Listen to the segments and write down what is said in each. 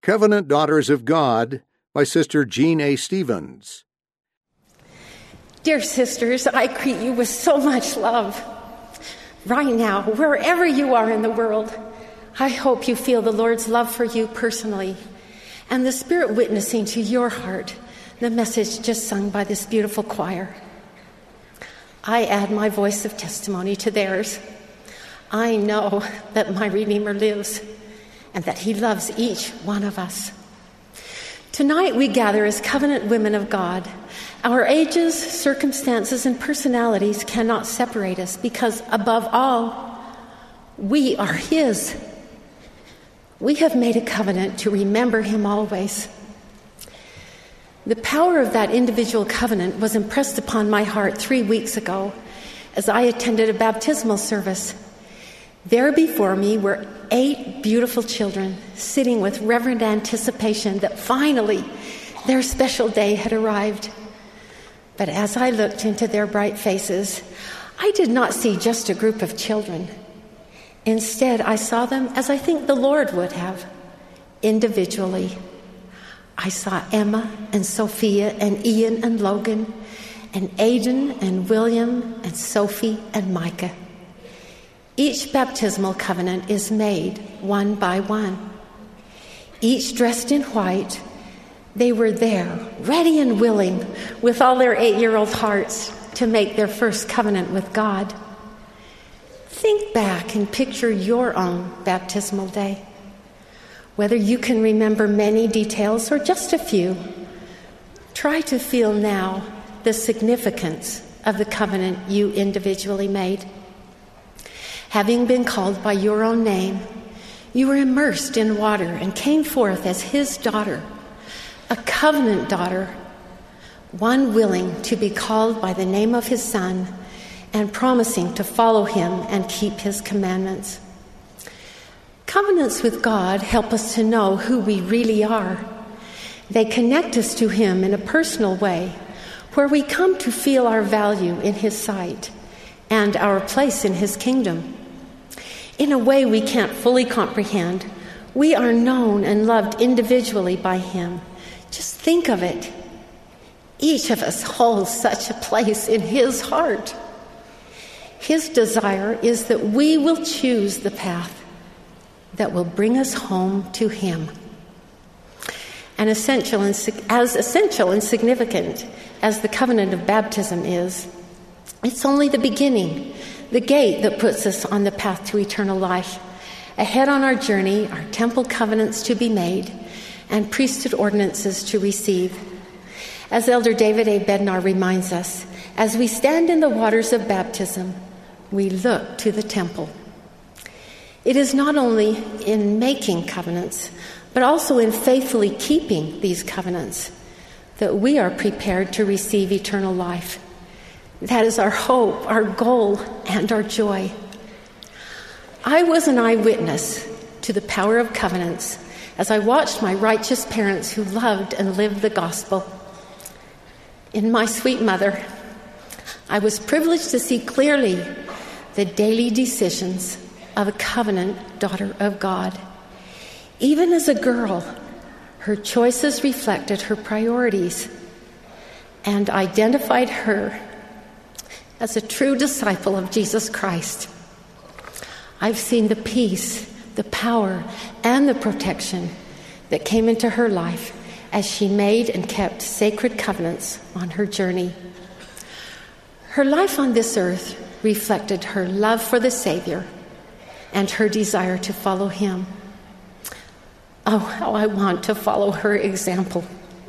Covenant Daughters of God by Sister Jean A. Stevens. Dear sisters, I greet you with so much love. Right now, wherever you are in the world, I hope you feel the Lord's love for you personally and the Spirit witnessing to your heart the message just sung by this beautiful choir. I add my voice of testimony to theirs. I know that my Redeemer lives and that he loves each one of us. Tonight we gather as covenant women of God. Our ages, circumstances, and personalities cannot separate us because, above all, we are his. We have made a covenant to remember him always. The power of that individual covenant was impressed upon my heart 3 weeks ago as I attended a baptismal service. There before me were 8 beautiful children sitting with reverent anticipation that finally their special day had arrived. But as I looked into their bright faces, I did not see just a group of children. Instead, I saw them as I think the Lord would have, individually. I saw Emma and Sophia and Ian and Logan and Aidan and William and Sophie and Micah. Each baptismal covenant is made one by one. Each dressed in white, they were there, ready and willing, with all their 8-year-old hearts, to make their first covenant with God. Think back and picture your own baptismal day. Whether you can remember many details or just a few, try to feel now the significance of the covenant you individually made. Having been called by your own name, you were immersed in water and came forth as his daughter, a covenant daughter, one willing to be called by the name of his Son and promising to follow him and keep his commandments. Covenants with God help us to know who we really are. They connect us to him in a personal way, where we come to feel our value in his sight and our place in his kingdom. In a way we can't fully comprehend, we are known and loved individually by him. Just think of it. Each of us holds such a place in his heart. His desire is that we will choose the path that will bring us home to him. And as essential and significant as the covenant of baptism is, it's only the beginning, the gate that puts us on the path to eternal life. Ahead on our journey are temple covenants to be made and priesthood ordinances to receive. As Elder David A. Bednar reminds us, as we stand in the waters of baptism, we look to the temple. It is not only in making covenants, but also in faithfully keeping these covenants that we are prepared to receive eternal life. That is our hope, our goal, and our joy. I was an eyewitness to the power of covenants as I watched my righteous parents who loved and lived the gospel. In my sweet mother, I was privileged to see clearly the daily decisions of a covenant daughter of God. Even as a girl, her choices reflected her priorities and identified her as a true disciple of Jesus Christ. I've seen the peace, the power, and the protection that came into her life as she made and kept sacred covenants on her journey. Her life on this earth reflected her love for the Savior and her desire to follow him. Oh, how I want to follow her example.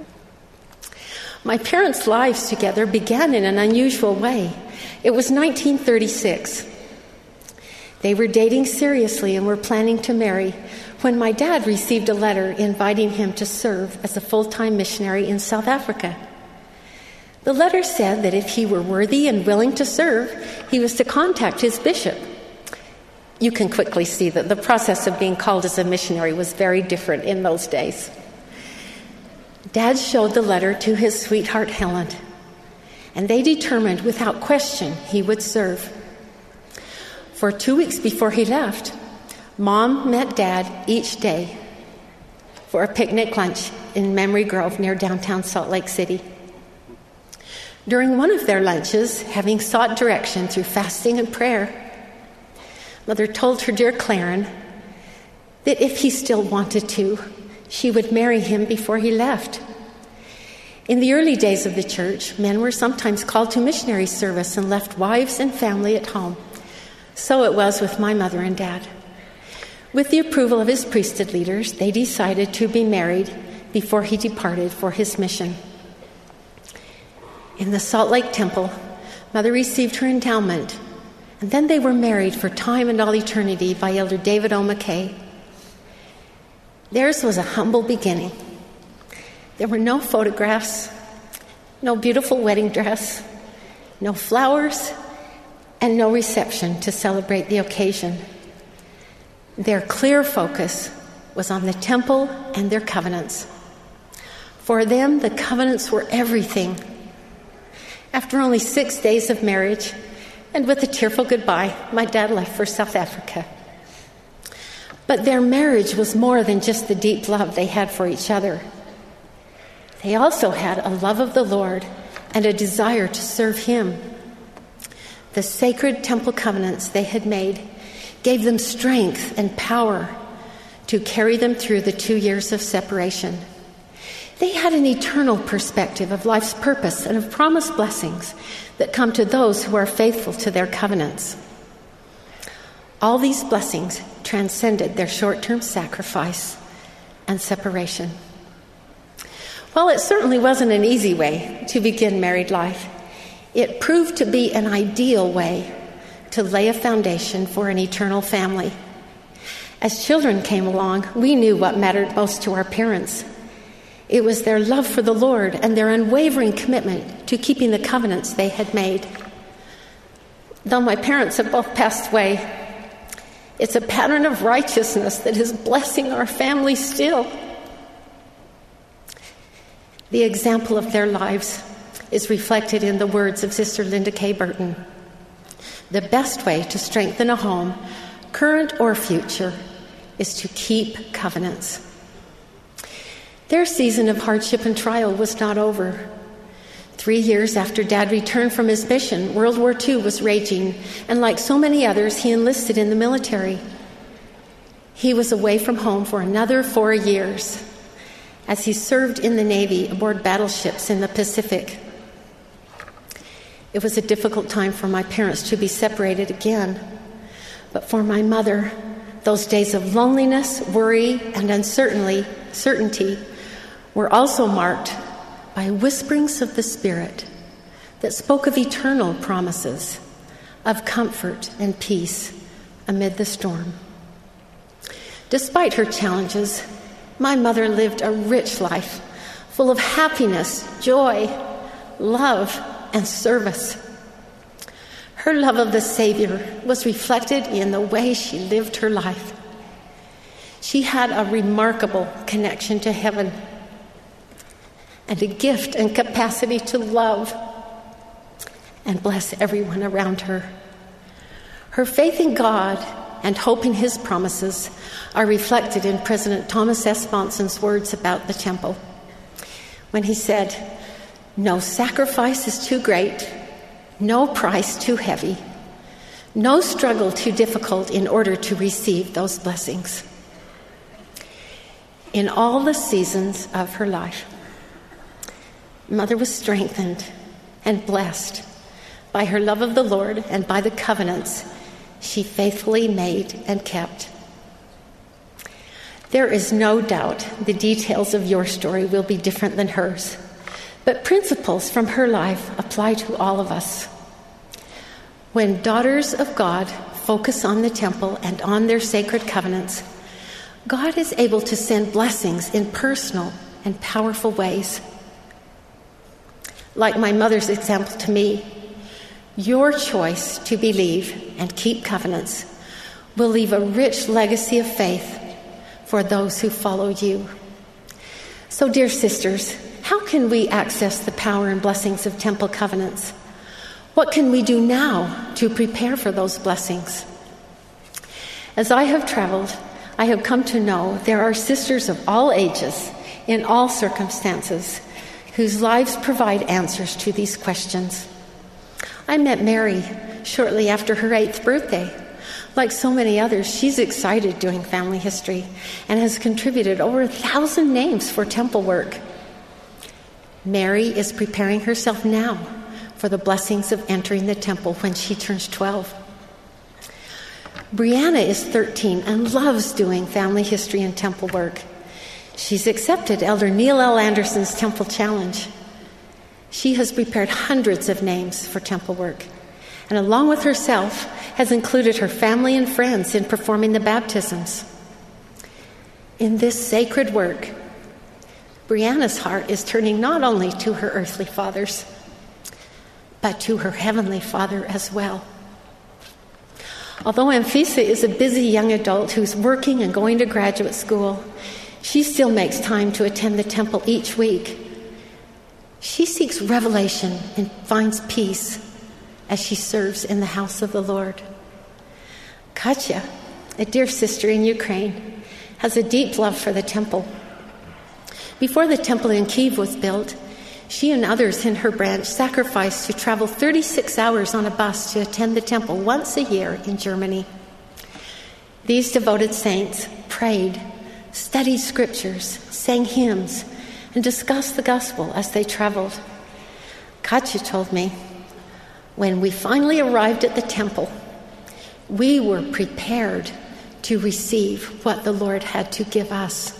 My parents' lives together began in an unusual way. It was 1936. They were dating seriously and were planning to marry when my dad received a letter inviting him to serve as a full-time missionary in South Africa. The letter said that if he were worthy and willing to serve, he was to contact his bishop. You can quickly see that the process of being called as a missionary was very different in those days. Dad showed the letter to his sweetheart Helen, and they determined without question he would serve. For 2 weeks before he left, Mom met Dad each day for a picnic lunch in Memory Grove near downtown Salt Lake City. During one of their lunches, having sought direction through fasting and prayer, Mother told her dear Claren that if he still wanted to, she would marry him before he left. In the early days of the church, men were sometimes called to missionary service and left wives and family at home. So it was with my mother and dad. With the approval of his priesthood leaders, they decided to be married before he departed for his mission. In the Salt Lake Temple, Mother received her endowment, and then they were married for time and all eternity by Elder David O. McKay. Theirs was a humble beginning. There were no photographs, no beautiful wedding dress, no flowers, and no reception to celebrate the occasion. Their clear focus was on the temple and their covenants. For them, the covenants were everything. After only 6 days of marriage, and with a tearful goodbye, my dad left for South Africa. But their marriage was more than just the deep love they had for each other. They also had a love of the Lord and a desire to serve Him. The sacred temple covenants they had made gave them strength and power to carry them through the 2 years of separation. They had an eternal perspective of life's purpose and of promised blessings that come to those who are faithful to their covenants. All these blessings transcended their short-term sacrifice and separation. While it certainly wasn't an easy way to begin married life, it proved to be an ideal way to lay a foundation for an eternal family. As children came along, we knew what mattered most to our parents. It was their love for the Lord and their unwavering commitment to keeping the covenants they had made. Though my parents have both passed away, it's a pattern of righteousness that is blessing our family still. The example of their lives is reflected in the words of Sister Linda K. Burton. The best way to strengthen a home, current or future, is to keep covenants. Their season of hardship and trial was not over. 3 years after Dad returned from his mission, World War II was raging, and like so many others, he enlisted in the military. He was away from home for another 4 years as he served in the Navy aboard battleships in the Pacific. It was a difficult time for my parents to be separated again. But for my mother, those days of loneliness, worry, and uncertainty were also marked by whisperings of the Spirit that spoke of eternal promises, of comfort and peace amid the storm. Despite her challenges, my mother lived a rich life, full of happiness, joy, love, and service. Her love of the Savior was reflected in the way she lived her life. She had a remarkable connection to heaven and a gift and capacity to love and bless everyone around her. Her faith in God and hope in His promises are reflected in President Thomas S. Monson's words about the temple, when he said, "No sacrifice is too great, no price too heavy, no struggle too difficult in order to receive those blessings." In all the seasons of her life, Mother was strengthened and blessed by her love of the Lord and by the covenants she faithfully made and kept. There is no doubt the details of your story will be different than hers, but principles from her life apply to all of us. When daughters of God focus on the temple and on their sacred covenants, God is able to send blessings in personal and powerful ways. Like my mother's example to me, your choice to believe and keep covenants will leave a rich legacy of faith for those who follow you. So, dear sisters, how can we access the power and blessings of temple covenants? What can we do now to prepare for those blessings? As I have traveled, I have come to know there are sisters of all ages, in all circumstances, whose lives provide answers to these questions. I met Mary shortly after her 8th birthday. Like so many others, she's excited doing family history and has contributed over 1,000 names for temple work. Mary is preparing herself now for the blessings of entering the temple when she turns 12. Brianna is 13 and loves doing family history and temple work. She's accepted Elder Neil L. Anderson's Temple Challenge. She has prepared hundreds of names for temple work, and along with herself, has included her family and friends in performing the baptisms. In this sacred work, Brianna's heart is turning not only to her earthly fathers, but to her heavenly Father as well. Although Amphisa is a busy young adult who's working and going to graduate school, she still makes time to attend the temple each week. She seeks revelation and finds peace as she serves in the house of the Lord. Katya, a dear sister in Ukraine, has a deep love for the temple. Before the temple in Kyiv was built, she and others in her branch sacrificed to travel 36 hours on a bus to attend the temple once a year in Germany. These devoted saints prayed, studied scriptures, sang hymns, and discussed the gospel as they traveled. Katya told me, when we finally arrived at the temple, we were prepared to receive what the Lord had to give us.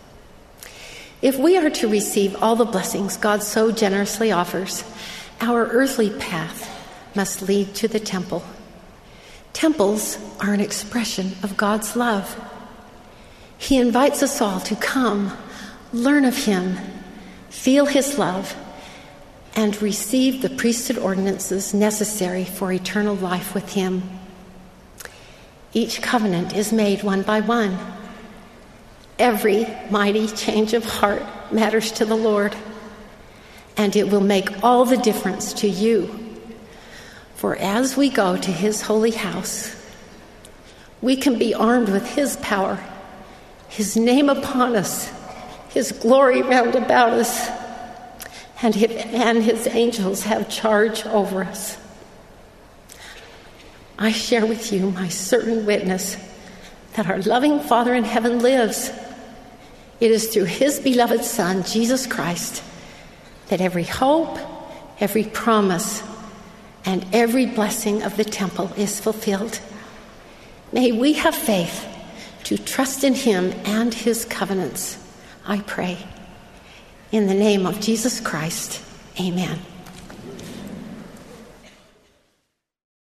If we are to receive all the blessings God so generously offers, our earthly path must lead to the temple. Temples are an expression of God's love. He invites us all to come, learn of Him, feel His love, and receive the priesthood ordinances necessary for eternal life with Him. Each covenant is made one by one. Every mighty change of heart matters to the Lord, and it will make all the difference to you. For as we go to His holy house, we can be armed with His power, His name upon us, His glory round about us, and His angels have charge over us. I share with you my certain witness that our loving Father in heaven lives. It is through His beloved Son, Jesus Christ, that every hope, every promise, and every blessing of the temple is fulfilled. May we have faith to trust in Him and His covenants, I pray. In the name of Jesus Christ, amen.